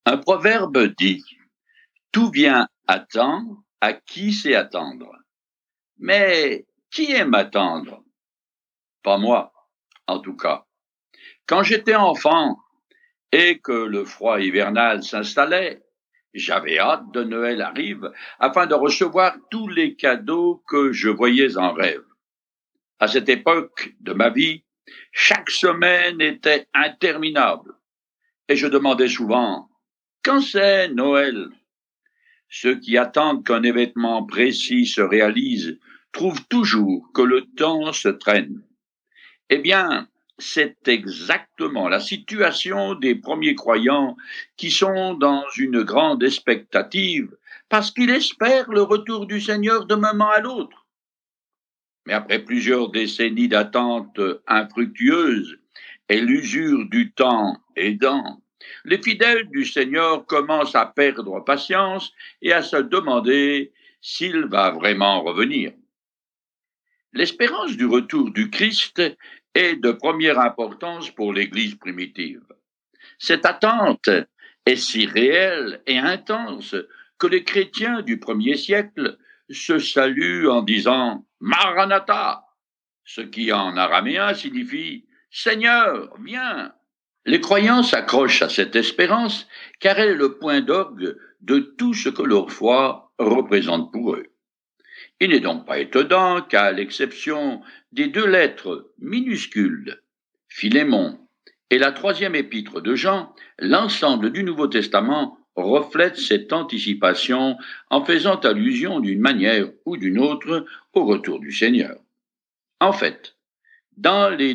Un proverbe dit: tout vient à temps à qui sait attendre. Mais qui aime attendre? Pas moi, en tout cas. Quand j'étais enfant et que le froid hivernal s'installait, j'avais hâte de Noël arrive afin de recevoir tous les cadeaux que je voyais en rêve. À cette époque de ma vie, chaque semaine était interminable et je demandais souvent: quand c'est Noël? Ceux qui attendent qu'un événement précis se réalise trouvent toujours que le temps se traîne. Eh bien, c'est exactement la situation des premiers croyants qui sont dans une grande expectative parce qu'ils espèrent le retour du Seigneur d'un moment à l'autre. Mais après plusieurs décennies d'attente infructueuse et l'usure du temps aidant, les fidèles du Seigneur commencent à perdre patience et à se demander s'il va vraiment revenir. L'espérance du retour du Christ est de première importance pour l'Église primitive. Cette attente est si réelle et intense que les chrétiens du premier siècle se saluent en disant Maranatha, ce qui en araméen signifie Seigneur, viens. Les croyants s'accrochent à cette espérance car elle est le point d'orgue de tout ce que leur foi représente pour eux. Il n'est donc pas étonnant qu'à l'exception des deux lettres minuscules, Philémon et la troisième épître de Jean, l'ensemble du Nouveau Testament reflète cette anticipation en faisant allusion d'une manière ou d'une autre au retour du Seigneur. En fait, dans les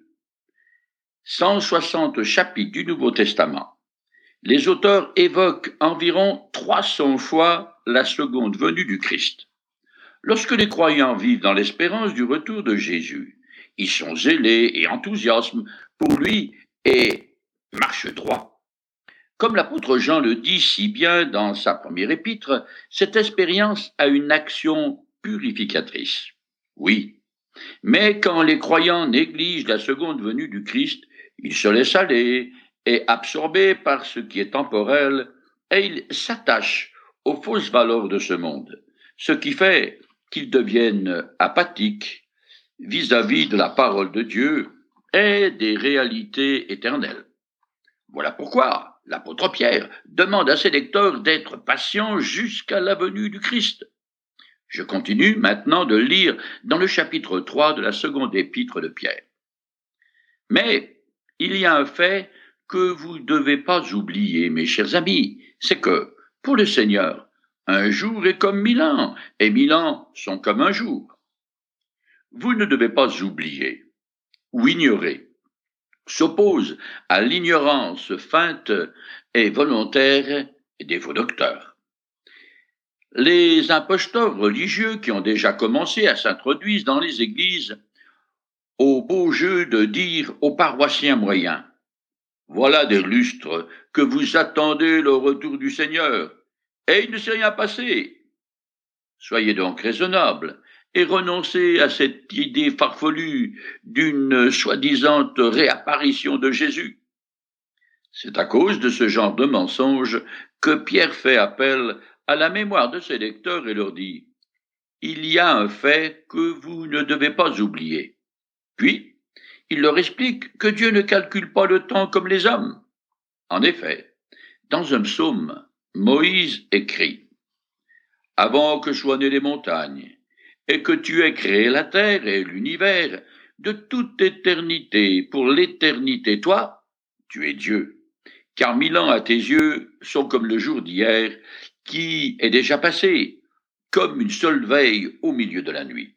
160 chapitres du Nouveau Testament, les auteurs évoquent environ 300 fois la seconde venue du Christ. Lorsque les croyants vivent dans l'espérance du retour de Jésus, ils sont zélés et enthousiastes pour lui et marchent droit. Comme l'apôtre Jean le dit si bien dans sa première épître, cette expérience a une action purificatrice. Oui, mais quand les croyants négligent la seconde venue du Christ, ils se laissent aller et absorbés par ce qui est temporel et ils s'attachent aux fausses valeurs de ce monde, ce qui fait qu'ils deviennent apathiques vis-à-vis de la parole de Dieu et des réalités éternelles. Voilà pourquoi l'apôtre Pierre demande à ses lecteurs d'être patients jusqu'à la venue du Christ. Je continue maintenant de lire dans le chapitre 3 de la seconde épître de Pierre. Mais il y a un fait que vous ne devez pas oublier, mes chers amis, c'est que, pour le Seigneur, un jour est comme 1000 ans, et 1000 ans sont comme un jour. Vous ne devez pas oublier ou ignorer, s'oppose à l'ignorance feinte et volontaire des faux docteurs. Les imposteurs religieux qui ont déjà commencé à s'introduire dans les églises au beau jeu de dire aux paroissiens moyens: voilà des lustres que vous attendez le retour du Seigneur, et il ne s'est rien passé. Soyez donc raisonnables et renoncez à cette idée farfelue d'une soi-disant réapparition de Jésus. C'est à cause de ce genre de mensonge que Pierre fait appel à la mémoire de ses lecteurs et leur dit: il y a un fait que vous ne devez pas oublier. Puis, il leur explique que Dieu ne calcule pas le temps comme les hommes. En effet, dans un psaume, Moïse écrit: avant que soient nées les montagnes, et que tu aies créé la terre et l'univers, de toute éternité, pour l'éternité, toi, tu es Dieu. Car 1000 ans à tes yeux sont comme le jour d'hier, qui est déjà passé, comme une seule veille au milieu de la nuit.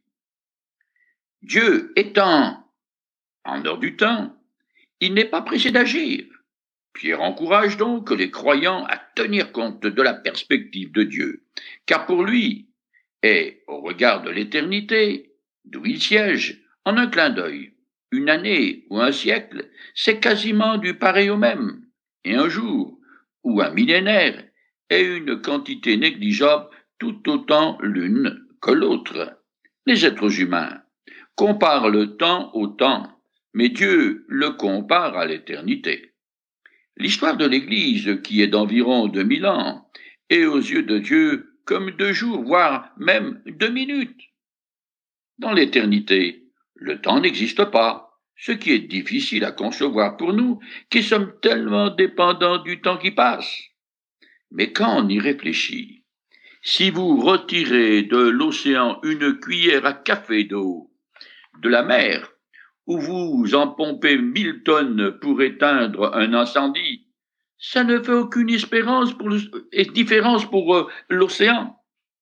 Dieu étant en heure du temps, il n'est pas pressé d'agir. Pierre encourage donc les croyants à tenir compte de la perspective de Dieu, car pour lui, et au regard de l'éternité, d'où il siège, en un clin d'œil, une année ou un siècle, c'est quasiment du pareil au même, et un jour ou un millénaire est une quantité négligeable tout autant l'une que l'autre. Les êtres humains comparent le temps au temps, mais Dieu le compare à l'éternité. L'histoire de l'Église, qui est d'environ 2000 ans, est aux yeux de Dieu comme 2 jours, voire même 2 minutes. Dans l'éternité, le temps n'existe pas, ce qui est difficile à concevoir pour nous, qui sommes tellement dépendants du temps qui passe. Mais quand on y réfléchit, si vous retirez de l'océan une cuillère à café d'eau de la mer, où vous en pompez 1000 tonnes pour éteindre un incendie, ça ne fait aucune différence pour l'océan.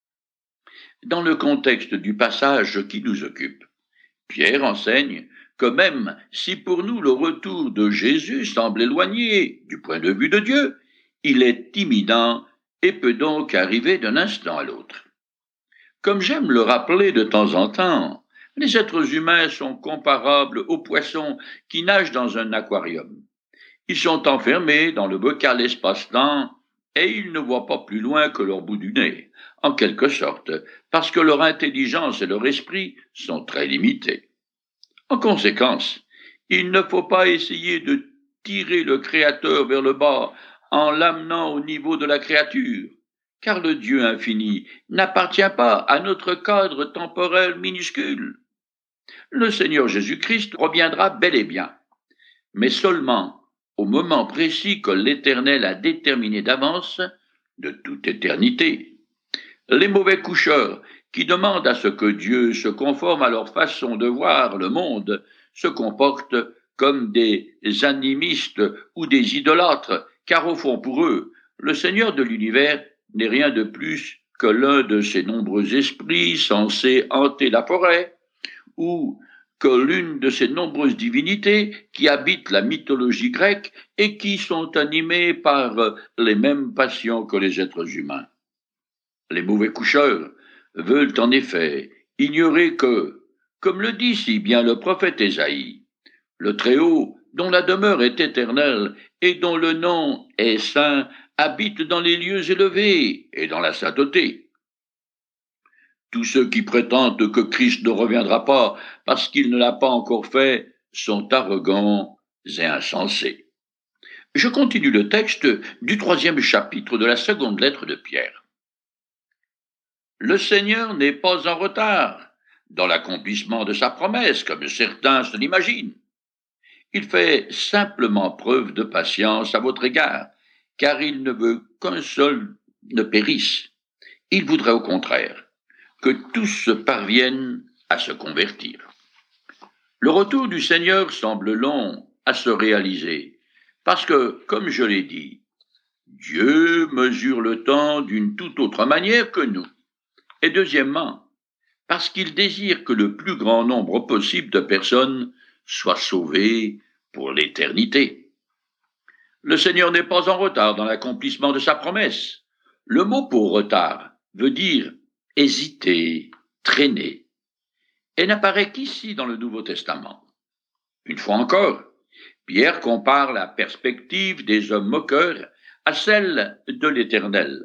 Dans le contexte du passage qui nous occupe, Pierre enseigne que même si pour nous le retour de Jésus semble éloigné du point de vue de Dieu, il est imminent et peut donc arriver d'un instant à l'autre. Comme j'aime le rappeler de temps en temps, les êtres humains sont comparables aux poissons qui nagent dans un aquarium. Ils sont enfermés dans le bocal espace-temps et ils ne voient pas plus loin que leur bout du nez, en quelque sorte, parce que leur intelligence et leur esprit sont très limités. En conséquence, il ne faut pas essayer de tirer le Créateur vers le bas en l'amenant au niveau de la créature, car le Dieu infini n'appartient pas à notre cadre temporel minuscule. Le Seigneur Jésus-Christ reviendra bel et bien, mais seulement au moment précis que l'Éternel a déterminé d'avance, de toute éternité. Les mauvais coucheurs, qui demandent à ce que Dieu se conforme à leur façon de voir le monde, se comportent comme des animistes ou des idolâtres, car au fond pour eux, le Seigneur de l'univers n'est rien de plus que l'un de ces nombreux esprits censés hanter la forêt, ou que l'une de ces nombreuses divinités qui habitent la mythologie grecque et qui sont animées par les mêmes passions que les êtres humains. Les mauvais coucheurs veulent en effet ignorer que, comme le dit si bien le prophète Ésaïe, le Très-Haut, dont la demeure est éternelle et dont le nom est saint, habite dans les lieux élevés et dans la sainteté. Tous ceux qui prétendent que Christ ne reviendra pas parce qu'il ne l'a pas encore fait sont arrogants et insensés. Je continue le texte du 3e chapitre de la 2e lettre de Pierre. Le Seigneur n'est pas en retard dans l'accomplissement de sa promesse, comme certains se l'imaginent. Il fait simplement preuve de patience à votre égard, car il ne veut qu'un seul ne périsse. Il voudrait au contraire que tous parviennent à se convertir. Le retour du Seigneur semble long à se réaliser, parce que, comme je l'ai dit, Dieu mesure le temps d'une toute autre manière que nous. Et deuxièmement, parce qu'il désire que le plus grand nombre possible de personnes soient sauvées pour l'éternité. Le Seigneur n'est pas en retard dans l'accomplissement de sa promesse. Le mot pour retard veut dire hésiter, traîner, et n'apparaît qu'ici dans le Nouveau Testament. Une fois encore, Pierre compare la perspective des hommes moqueurs à celle de l'Éternel.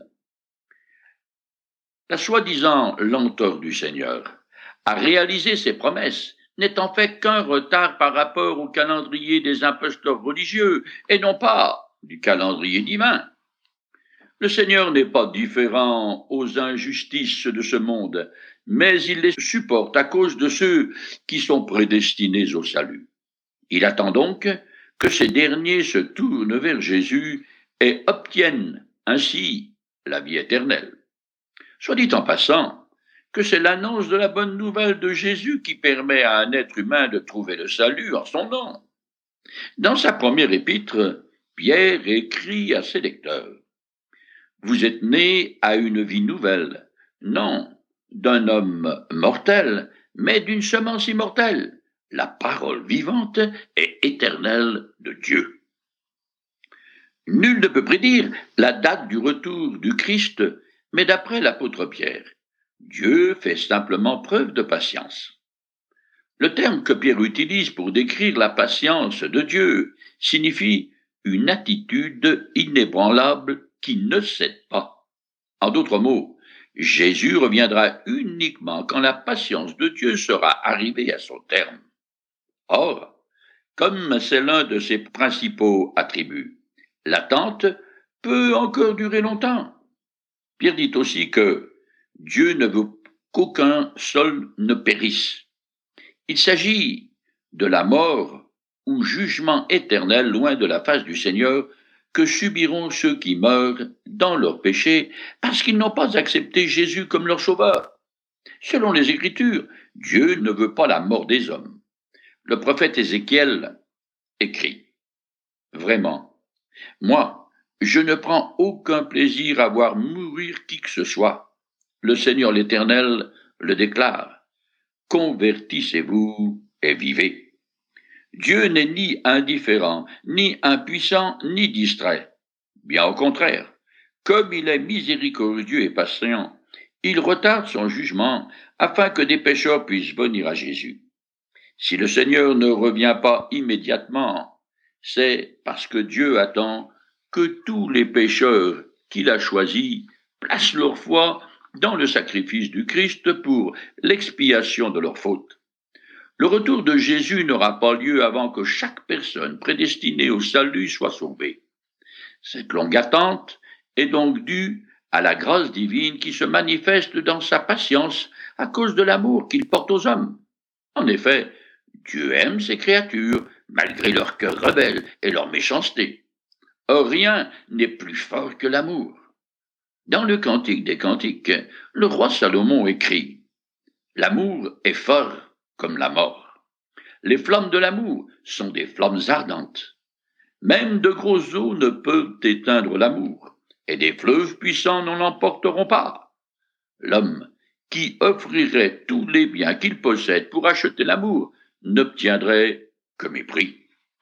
La soi-disant lenteur du Seigneur à réaliser ses promesses n'est en fait qu'un retard par rapport au calendrier des imposteurs religieux et non pas du calendrier divin. Le Seigneur n'est pas différent aux injustices de ce monde, mais il les supporte à cause de ceux qui sont prédestinés au salut. Il attend donc que ces derniers se tournent vers Jésus et obtiennent ainsi la vie éternelle. Soit dit en passant que c'est l'annonce de la bonne nouvelle de Jésus qui permet à un être humain de trouver le salut en son nom. Dans sa première épître, Pierre écrit à ses lecteurs: vous êtes nés à une vie nouvelle, non d'un homme mortel, mais d'une semence immortelle, la parole vivante et éternelle de Dieu. Nul ne peut prédire la date du retour du Christ, mais d'après l'apôtre Pierre, Dieu fait simplement preuve de patience. Le terme que Pierre utilise pour décrire la patience de Dieu signifie une attitude inébranlable qui ne cède pas. En d'autres mots, Jésus reviendra uniquement quand la patience de Dieu sera arrivée à son terme. Or, comme c'est l'un de ses principaux attributs, L'attente peut encore durer longtemps. Pierre dit aussi que Dieu ne veut qu'aucun seul ne périsse. Il s'agit de la mort ou jugement éternel loin de la face du Seigneur que subiront ceux qui meurent dans leur péché parce qu'ils n'ont pas accepté Jésus comme leur sauveur. Selon les Écritures, Dieu ne veut pas la mort des hommes. Le prophète Ézéchiel écrit, vraiment, moi, je ne prends aucun plaisir à voir mourir qui que ce soit. Le Seigneur l'Éternel le déclare. Convertissez-vous et vivez. Dieu n'est ni indifférent, ni impuissant, ni distrait. Bien au contraire, comme il est miséricordieux et patient, il retarde son jugement afin que des pécheurs puissent venir à Jésus. Si le Seigneur ne revient pas immédiatement, c'est parce que Dieu attend que tous les pécheurs qu'il a choisis placent leur foi dans le sacrifice du Christ pour l'expiation de leurs fautes. Le retour de Jésus n'aura pas lieu avant que chaque personne prédestinée au salut soit sauvée. Cette longue attente est donc due à la grâce divine qui se manifeste dans sa patience à cause de l'amour qu'il porte aux hommes. En effet, Dieu aime ses créatures malgré leur cœur rebelle et leur méchanceté. Or, rien n'est plus fort que l'amour. Dans le Cantique des Cantiques, le roi Salomon écrit « L'amour est fort comme la mort. Les flammes de l'amour sont des flammes ardentes. Même de grosses eaux ne peuvent éteindre l'amour, et des fleuves puissants n'en emporteront pas. L'homme qui offrirait tous les biens qu'il possède pour acheter l'amour n'obtiendrait que mépris.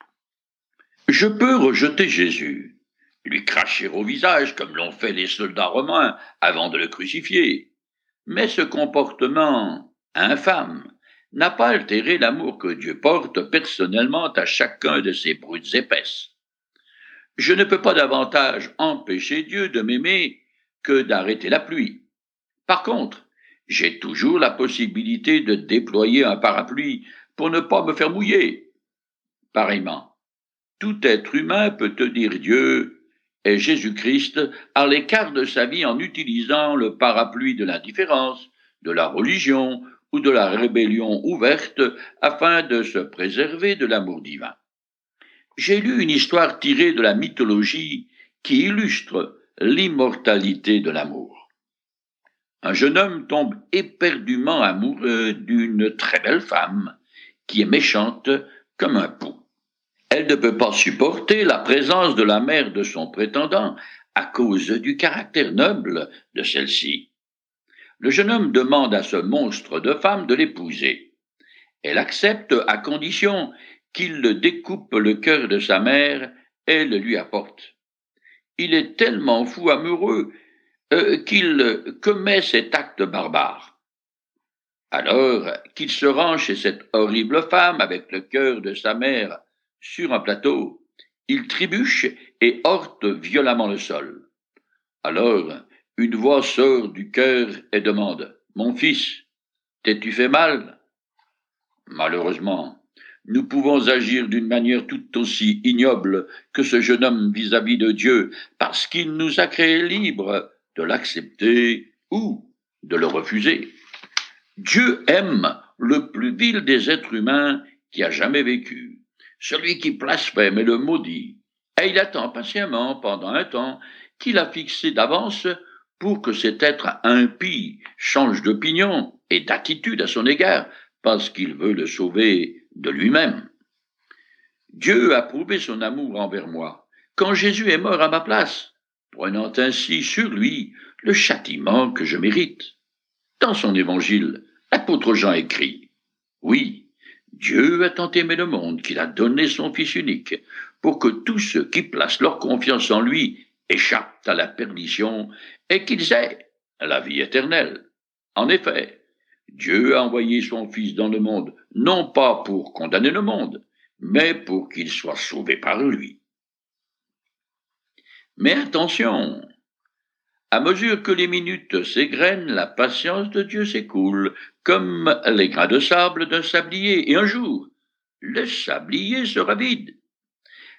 Je peux rejeter Jésus, lui cracher au visage comme l'ont fait les soldats romains avant de le crucifier, mais ce comportement infâme n'a pas altéré l'amour que Dieu porte personnellement à chacun de ses brutes épaisses. Je ne peux pas davantage empêcher Dieu de m'aimer que d'arrêter la pluie. Par contre, j'ai toujours la possibilité de déployer un parapluie pour ne pas me faire mouiller. Pareillement, tout être humain peut tenir Dieu et Jésus-Christ à l'écart de sa vie en utilisant le parapluie de l'indifférence, de la religion ou de la rébellion ouverte afin de se préserver de l'amour divin. J'ai lu une histoire tirée de la mythologie qui illustre l'immortalité de l'amour. Un jeune homme tombe éperdument amoureux d'une très belle femme qui est méchante comme un pou. Elle ne peut pas supporter la présence de la mère de son prétendant à cause du caractère noble de celle-ci. Le jeune homme demande à ce monstre de femme de l'épouser. Elle accepte à condition qu'il le découpe le cœur de sa mère et le lui apporte. Il est tellement fou amoureux qu'il commet cet acte barbare. Alors qu'il se rend chez cette horrible femme avec le cœur de sa mère sur un plateau, il trébuche et heurte violemment le sol. Alors, une voix sort du cœur et demande « Mon fils, t'es-tu fait mal ?» Malheureusement, nous pouvons agir d'une manière tout aussi ignoble que ce jeune homme vis-à-vis de Dieu, parce qu'il nous a créés libres de l'accepter ou de le refuser. Dieu aime le plus vil des êtres humains qui a jamais vécu, celui qui blasphème et le maudit, et il attend patiemment pendant un temps qu'il a fixé d'avance pour que cet être impie change d'opinion et d'attitude à son égard, parce qu'il veut le sauver de lui-même. Dieu a prouvé son amour envers moi quand Jésus est mort à ma place, prenant ainsi sur lui le châtiment que je mérite. Dans son évangile, l'apôtre Jean écrit « Oui, Dieu a tant aimé le monde qu'il a donné son Fils unique, pour que tous ceux qui placent leur confiance en lui échappent à la perdition et qu'ils aient la vie éternelle. » En effet, Dieu a envoyé son Fils dans le monde, non pas pour condamner le monde, mais pour qu'il soit sauvé par lui. Mais attention, à mesure que les minutes s'égrènent, la patience de Dieu s'écoule, comme les grains de sable d'un sablier, et un jour, le sablier sera vide.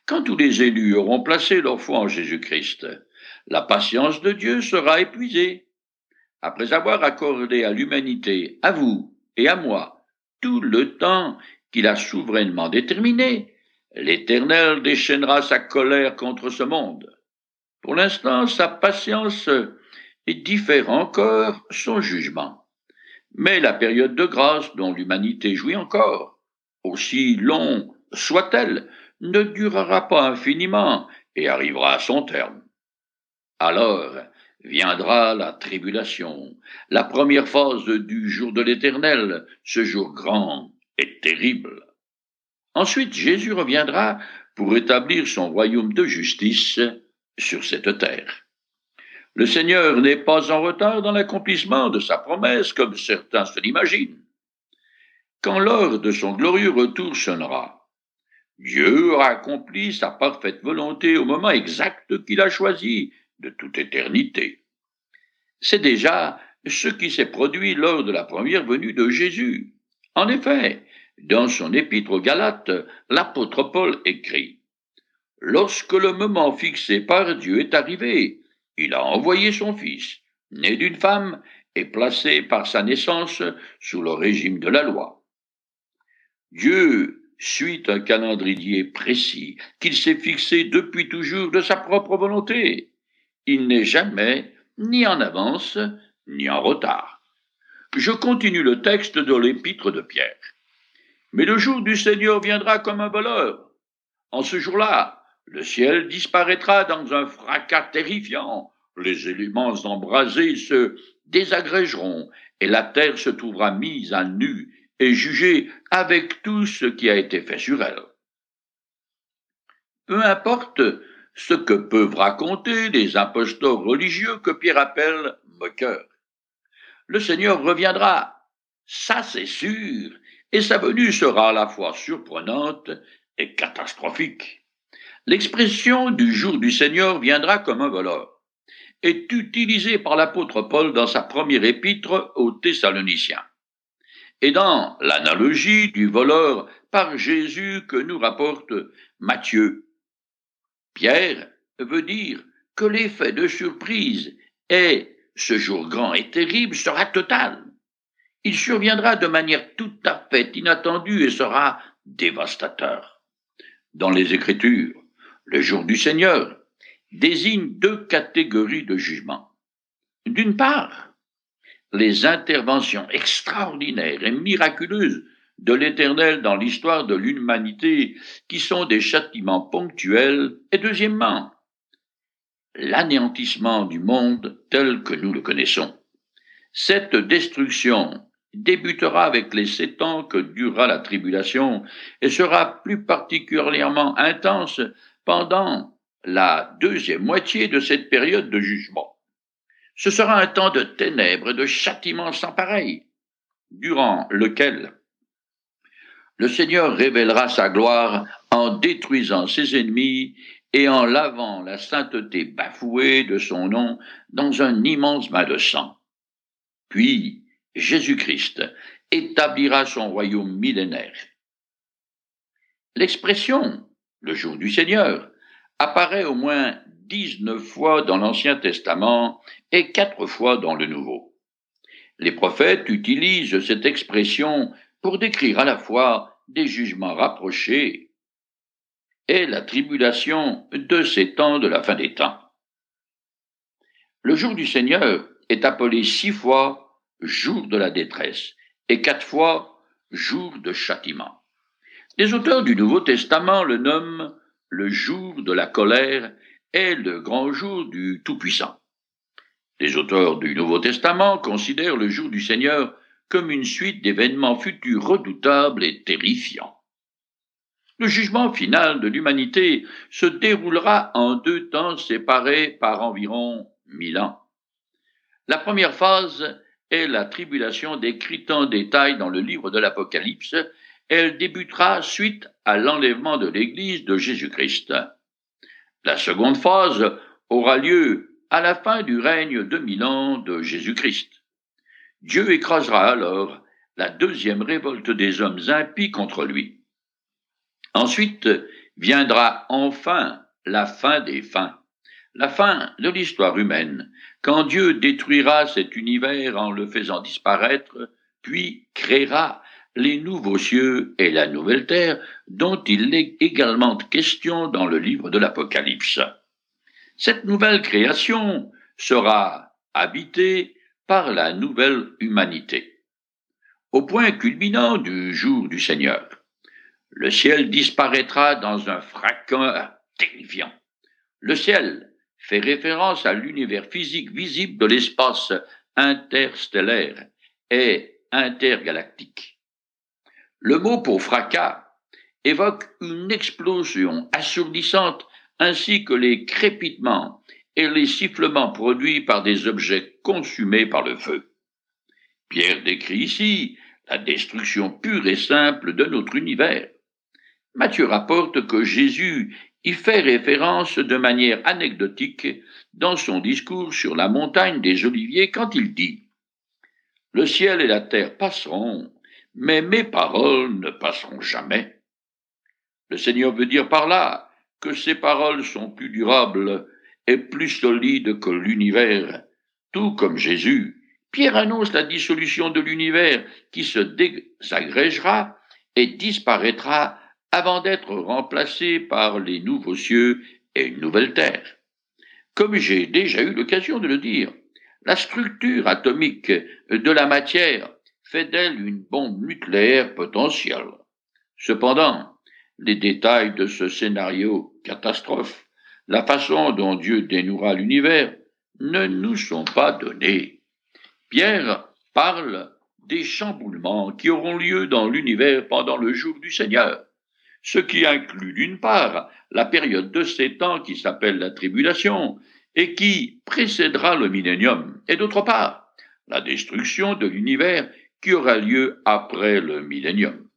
Quand tous les élus auront placé leur foi en Jésus-Christ, la patience de Dieu sera épuisée. Après avoir accordé à l'humanité, à vous et à moi, tout le temps qu'il a souverainement déterminé, l'Éternel déchaînera sa colère contre ce monde. Pour l'instant, sa patience diffère encore son jugement. Mais la période de grâce dont l'humanité jouit encore, aussi long soit-elle, ne durera pas infiniment et arrivera à son terme. Alors viendra la tribulation, la première phase du jour de l'Éternel, ce jour grand et terrible. Ensuite, Jésus reviendra pour établir son royaume de justice sur cette terre. Le Seigneur n'est pas en retard dans l'accomplissement de sa promesse, comme certains se l'imaginent. Quand l'heure de son glorieux retour sonnera, Dieu aura accompli sa parfaite volonté au moment exact qu'il a choisi de toute éternité. C'est déjà ce qui s'est produit lors de la première venue de Jésus. En effet, dans son épître aux Galates, l'apôtre Paul écrit « Lorsque le moment fixé par Dieu est arrivé, il a envoyé son Fils, né d'une femme et placé par sa naissance sous le régime de la loi. » Dieu suit un calendrier précis qu'il s'est fixé depuis toujours de sa propre volonté. Il n'est jamais ni en avance ni en retard. Je continue le texte de l'épître de Pierre. Mais le jour du Seigneur viendra comme un voleur. En ce jour-là, le ciel disparaîtra dans un fracas terrifiant, les éléments embrasés se désagrégeront, et la terre se trouvera mise à nu et jugée avec tout ce qui a été fait sur elle. Peu importe ce que peuvent raconter les imposteurs religieux que Pierre appelle moqueurs. Le Seigneur reviendra, ça c'est sûr, et sa venue sera à la fois surprenante et catastrophique. L'expression du jour du Seigneur viendra comme un voleur est utilisée par l'apôtre Paul dans sa première épître aux Thessaloniciens, et dans l'analogie du voleur par Jésus que nous rapporte Matthieu. Pierre veut dire que l'effet de surprise et ce jour grand et terrible sera total. Il surviendra de manière tout à fait inattendue et sera dévastateur. Dans les Écritures, le jour du Seigneur désigne deux catégories de jugements. D'une part, les interventions extraordinaires et miraculeuses de l'Éternel dans l'histoire de l'humanité qui sont des châtiments ponctuels, et deuxièmement, l'anéantissement du monde tel que nous le connaissons. Cette destruction débutera avec les 7 ans que durera la tribulation et sera plus particulièrement intense pendant la deuxième moitié de cette période de jugement. Ce sera un temps de ténèbres et de châtiment sans pareil, durant lequel le Seigneur révélera sa gloire en détruisant ses ennemis et en lavant la sainteté bafouée de son nom dans un immense bain de sang. Puis Jésus-Christ établira son royaume millénaire. L'expression « le jour du Seigneur » apparaît au moins 19 fois dans l'Ancien Testament et 4 fois dans le Nouveau. Les prophètes utilisent cette expression pour décrire à la fois des jugements rapprochés et la tribulation de ces temps de la fin des temps. Le jour du Seigneur est appelé 6 fois jour de la détresse et 4 fois jour de châtiment. Les auteurs du Nouveau Testament le nomment le jour de la colère et le grand jour du Tout-Puissant. Les auteurs du Nouveau Testament considèrent le jour du Seigneur comme une suite d'événements futurs redoutables et terrifiants. Le jugement final de l'humanité se déroulera en 2 temps séparés par environ 1000 ans. La première phase est la tribulation décrite en détail dans le livre de l'Apocalypse. Elle débutera suite à l'enlèvement de l'Église de Jésus-Christ. La seconde phase aura lieu à la fin du règne de 1000 ans de Jésus-Christ. Dieu écrasera alors la deuxième révolte des hommes impies contre lui. Ensuite viendra enfin la fin des fins, la fin de l'histoire humaine, quand Dieu détruira cet univers en le faisant disparaître, puis créera les nouveaux cieux et la nouvelle terre dont il est également question dans le livre de l'Apocalypse. Cette nouvelle création sera habitée par la nouvelle humanité. Au point culminant du jour du Seigneur, le ciel disparaîtra dans un fracas terrifiant. Le ciel fait référence à l'univers physique visible de l'espace interstellaire et intergalactique. Le mot pour fracas évoque une explosion assourdissante ainsi que les crépitements et les sifflements produits par des objets consumés par le feu. Pierre décrit ici la destruction pure et simple de notre univers. Matthieu rapporte que Jésus y fait référence de manière anecdotique dans son discours sur la montagne des Oliviers quand il dit « Le ciel et la terre passeront, mais mes paroles ne passeront jamais. » Le Seigneur veut dire par là que ses paroles sont plus durables et plus solides que l'univers. Tout comme Jésus, Pierre annonce la dissolution de l'univers qui se désagrégera et disparaîtra avant d'être remplacé par les nouveaux cieux et une nouvelle terre. Comme j'ai déjà eu l'occasion de le dire, la structure atomique de la matière fait d'elle une bombe nucléaire potentielle. Cependant, les détails de ce scénario catastrophe, la façon dont Dieu dénouera l'univers, ne nous sont pas donnés. Pierre parle des chamboulements qui auront lieu dans l'univers pendant le jour du Seigneur, ce qui inclut d'une part la période de 7 ans qui s'appelle la tribulation et qui précédera le millénium, et d'autre part la destruction de l'univers qui aura lieu après le millénium.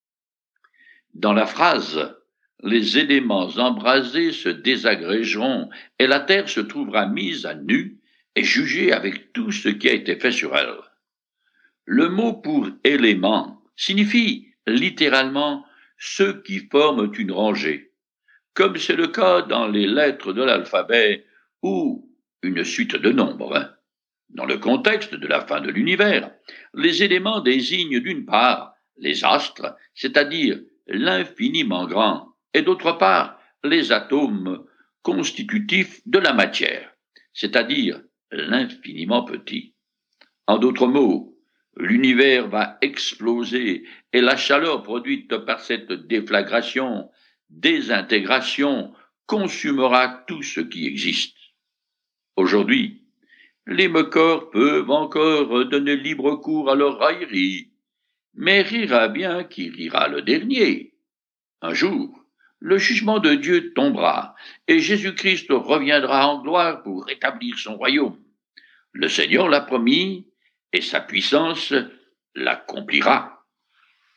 Dans la phrase « les éléments embrasés se désagrégeront et la terre se trouvera mise à nu et jugée avec tout ce qui a été fait sur elle », le mot pour élément signifie littéralement ceux qui forment une rangée, comme c'est le cas dans les lettres de l'alphabet ou une suite de nombres. Dans le contexte de la fin de l'univers, les éléments désignent d'une part les astres, c'est-à-dire l'infiniment grand, et d'autre part les atomes constitutifs de la matière, c'est-à-dire l'infiniment petit. En d'autres mots, l'univers va exploser et la chaleur produite par cette déflagration, désintégration, consumera tout ce qui existe. Aujourd'hui, les moqueurs peuvent encore donner libre cours à leur raillerie, mais rira bien qui rira le dernier. Un jour, le jugement de Dieu tombera et Jésus-Christ reviendra en gloire pour rétablir son royaume. Le Seigneur l'a promis et sa puissance l'accomplira.